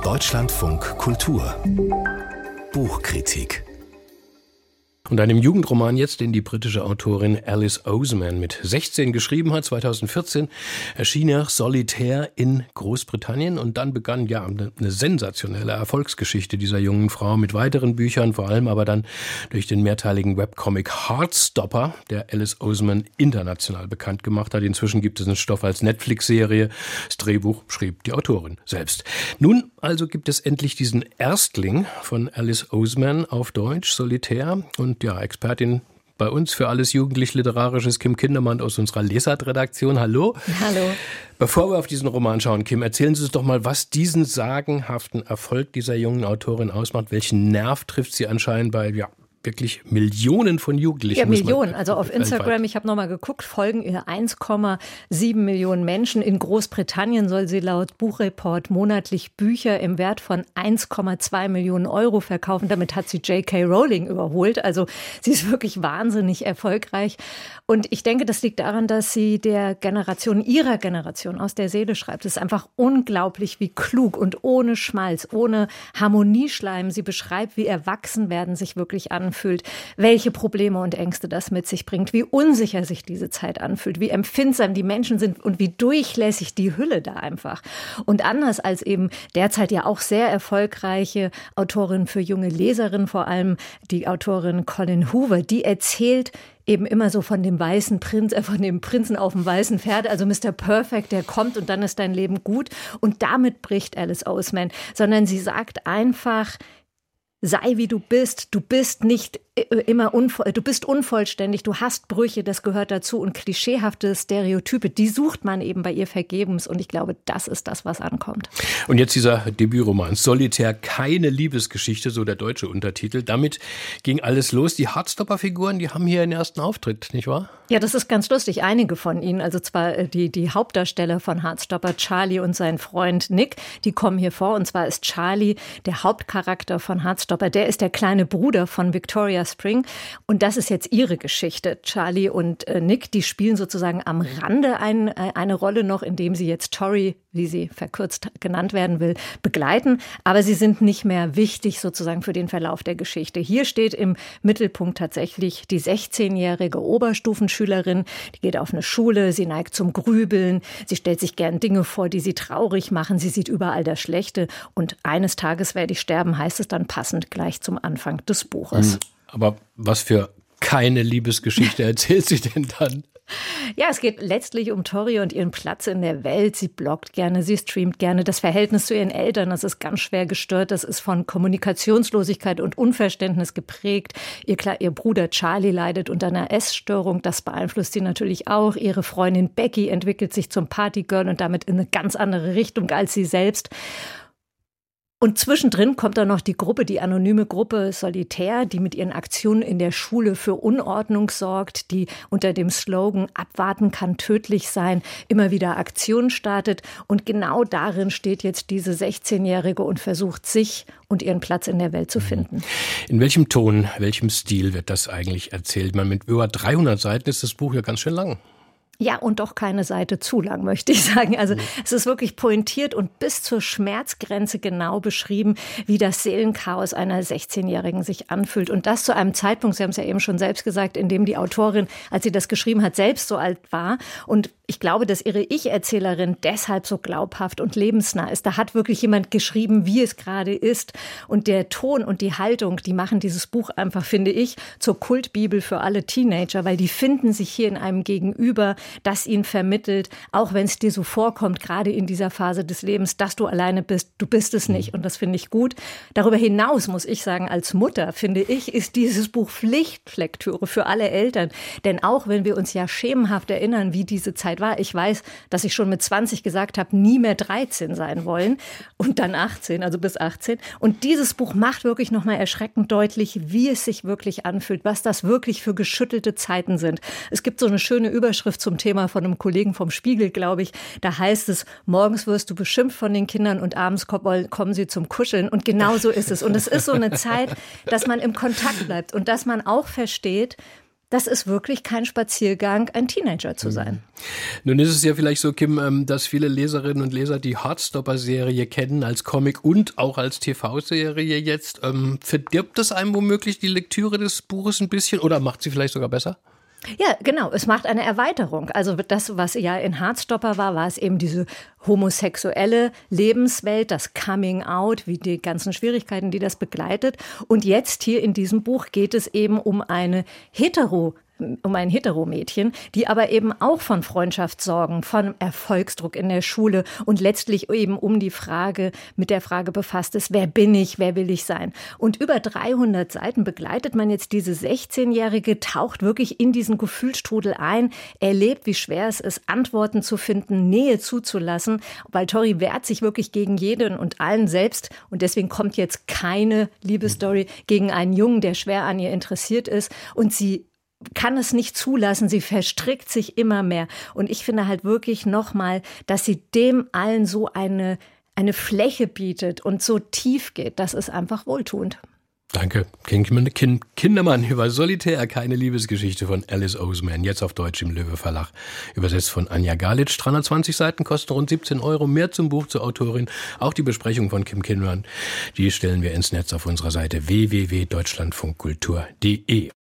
Deutschlandfunk Kultur Buchkritik. Und einem Jugendroman jetzt, den die britische Autorin Alice Oseman mit 16 geschrieben hat. 2014 erschien er Solitär in Großbritannien und dann begann eine sensationelle Erfolgsgeschichte dieser jungen Frau mit weiteren Büchern, vor allem aber dann durch den mehrteiligen Webcomic Heartstopper, der Alice Oseman international bekannt gemacht hat. Inzwischen gibt es einen Stoff als Netflix-Serie. Das Drehbuch schrieb die Autorin selbst. Nun also gibt es endlich diesen Erstling von Alice Oseman auf Deutsch, Solitär. Und ja, Expertin bei uns für alles jugendlich-literarisches, Kim Kindermann aus unserer Lesart-Redaktion. Hallo. Hallo. Bevor wir auf diesen Roman schauen, Kim, erzählen Sie uns doch mal, was diesen sagenhaften Erfolg dieser jungen Autorin ausmacht. Welchen Nerv trifft sie anscheinend bei, wirklich Millionen von Jugendlichen. Ja, Millionen. Also auf Instagram, ich habe nochmal geguckt, folgen ihr 1,7 Millionen Menschen. In Großbritannien soll sie laut Buchreport monatlich Bücher im Wert von 1,2 Millionen Euro verkaufen. Damit hat sie J.K. Rowling überholt. Also sie ist wirklich wahnsinnig erfolgreich. Und ich denke, das liegt daran, dass sie ihrer Generation aus der Seele schreibt. Es ist einfach unglaublich, wie klug und ohne Schmalz, ohne Harmonieschleim sie beschreibt, wie Erwachsenwerden sich wirklich anfühlt, welche Probleme und Ängste das mit sich bringt, wie unsicher sich diese Zeit anfühlt, wie empfindsam die Menschen sind und wie durchlässig die Hülle da einfach. Und anders als eben derzeit ja auch sehr erfolgreiche Autorin für junge Leserinnen, vor allem die Autorin Colleen Hoover, die erzählt eben immer so von dem weißen Prinz, von dem Prinzen auf dem weißen Pferd, also Mr. Perfect, der kommt und dann ist dein Leben gut. Und damit bricht Alice Oseman, sondern sie sagt einfach, sei wie du bist nicht immer du bist unvollständig, du hast Brüche, das gehört dazu und klischeehafte Stereotype, die sucht man eben bei ihr vergebens und ich glaube, das ist das, was ankommt. Und jetzt dieser Debütroman, Solitär, keine Liebesgeschichte, so der deutsche Untertitel. Damit ging alles los. Die Heartstopper-Figuren, die haben hier einen ersten Auftritt, nicht wahr? Ja, das ist ganz lustig. Einige von ihnen, also zwar die Hauptdarsteller von Heartstopper, Charlie und sein Freund Nick, die kommen hier vor. Und zwar ist Charlie der Hauptcharakter von Heartstopper. Der ist der kleine Bruder von Victoria Spring. Und das ist jetzt ihre Geschichte. Charlie und Nick, die spielen sozusagen am Rande eine Rolle noch, indem sie jetzt Tori, wie sie verkürzt genannt werden will, begleiten. Aber sie sind nicht mehr wichtig sozusagen für den Verlauf der Geschichte. Hier steht im Mittelpunkt tatsächlich die 16-jährige Oberstufenschülerin. Die geht auf eine Schule, sie neigt zum Grübeln. Sie stellt sich gern Dinge vor, die sie traurig machen. Sie sieht überall das Schlechte. Und eines Tages werde ich sterben, heißt es dann passend gleich zum Anfang des Buches. Aber was für keine Liebesgeschichte erzählt sie denn dann? Ja, es geht letztlich um Tori und ihren Platz in der Welt. Sie bloggt gerne, sie streamt gerne. Das Verhältnis zu ihren Eltern, das ist ganz schwer gestört. Das ist von Kommunikationslosigkeit und Unverständnis geprägt. Ihr Bruder Charlie leidet unter einer Essstörung. Das beeinflusst sie natürlich auch. Ihre Freundin Becky entwickelt sich zum Partygirl und damit in eine ganz andere Richtung als sie selbst. Und zwischendrin kommt dann noch die anonyme Gruppe Solitär, die mit ihren Aktionen in der Schule für Unordnung sorgt, die unter dem Slogan "Abwarten kann tödlich sein" immer wieder Aktionen startet. Und genau darin steht jetzt diese 16-Jährige und versucht, sich und ihren Platz in der Welt zu finden. In welchem Ton, welchem Stil wird das eigentlich erzählt? Mit über 300 Seiten ist das Buch ja ganz schön lang. Ja, und doch keine Seite zu lang, möchte ich sagen. Also es ist wirklich pointiert und bis zur Schmerzgrenze genau beschrieben, wie das Seelenchaos einer 16-Jährigen sich anfühlt. Und das zu einem Zeitpunkt, Sie haben es ja eben schon selbst gesagt, in dem die Autorin, als sie das geschrieben hat, selbst so alt war. Und ich glaube, dass ihre Ich-Erzählerin deshalb so glaubhaft und lebensnah ist. Da hat wirklich jemand geschrieben, wie es gerade ist. Und der Ton und die Haltung, die machen dieses Buch einfach, finde ich, zur Kultbibel für alle Teenager, weil die finden sich hier in einem Gegenüber, das ihnen vermittelt, auch wenn es dir so vorkommt, gerade in dieser Phase des Lebens, dass du alleine bist, du bist es nicht. Und das finde ich gut. Darüber hinaus muss ich sagen, als Mutter, finde ich, ist dieses Buch Pflichtlektüre für alle Eltern. Denn auch wenn wir uns ja schemenhaft erinnern, wie diese Zeit war, ich weiß, dass ich schon mit 20 gesagt habe, nie mehr 13 sein wollen und dann 18, also bis 18. Und dieses Buch macht wirklich nochmal erschreckend deutlich, wie es sich wirklich anfühlt, was das wirklich für geschüttelte Zeiten sind. Es gibt so eine schöne Überschrift zum Thema von einem Kollegen vom Spiegel, glaube ich. Da heißt es, morgens wirst du beschimpft von den Kindern und abends kommen sie zum Kuscheln. Und genau so ist es. Und es ist so eine Zeit, dass man im Kontakt bleibt und dass man auch versteht, das ist wirklich kein Spaziergang, ein Teenager zu sein. Nun ist es ja vielleicht so, Kim, dass viele Leserinnen und Leser die Heartstopper-Serie kennen als Comic und auch als TV-Serie jetzt. Verdirbt das einem womöglich die Lektüre des Buches ein bisschen oder macht sie vielleicht sogar besser? Ja, genau. Es macht eine Erweiterung. Also das, was ja in Heartstopper war es eben diese homosexuelle Lebenswelt, das Coming Out, wie die ganzen Schwierigkeiten, die das begleitet. Und jetzt hier in diesem Buch geht es eben um ein Heteromädchen, die aber eben auch von Freundschaft sorgen, von Erfolgsdruck in der Schule und letztlich eben mit der Frage befasst ist, wer bin ich, wer will ich sein? Und über 300 Seiten begleitet man jetzt diese 16-Jährige, taucht wirklich in diesen Gefühlsstrudel ein, erlebt, wie schwer es ist, Antworten zu finden, Nähe zuzulassen, weil Tori wehrt sich wirklich gegen jeden und allen selbst und deswegen kommt jetzt keine Liebesstory gegen einen Jungen, der schwer an ihr interessiert ist und sie kann es nicht zulassen, sie verstrickt sich immer mehr. Und ich finde halt wirklich nochmal, dass sie dem allen so eine Fläche bietet und so tief geht. Das ist einfach wohltuend. Danke. Kindermann über Solitär, keine Liebesgeschichte von Alice Oseman. Jetzt auf Deutsch im Löwe Verlag. Übersetzt von Anja Galitsch. 320 Seiten, kosten rund 17 €. Mehr zum Buch, zur Autorin. Auch die Besprechung von Kim Kindermann. Die stellen wir ins Netz auf unserer Seite www.deutschlandfunkkultur.de.